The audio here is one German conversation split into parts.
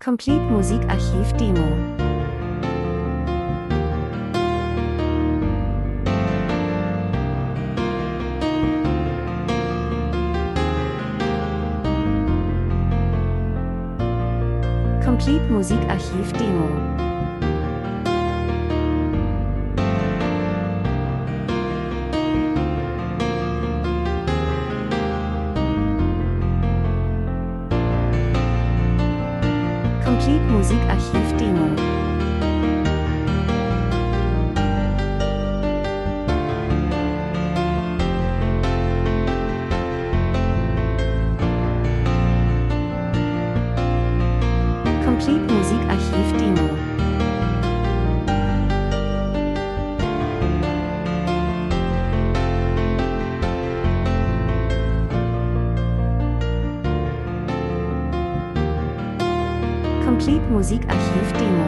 Complete Musikarchiv Demo. Complete Musikarchiv Demo. Complete Musikarchiv Demo. Complete Musikarchiv Demo. Complete Musikarchiv Demo.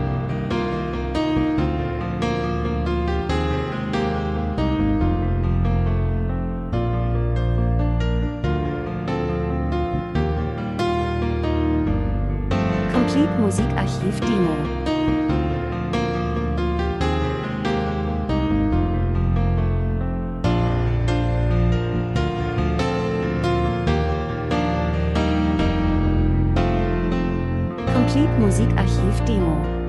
Complete Musikarchiv Demo. Complete Musikarchiv Demo.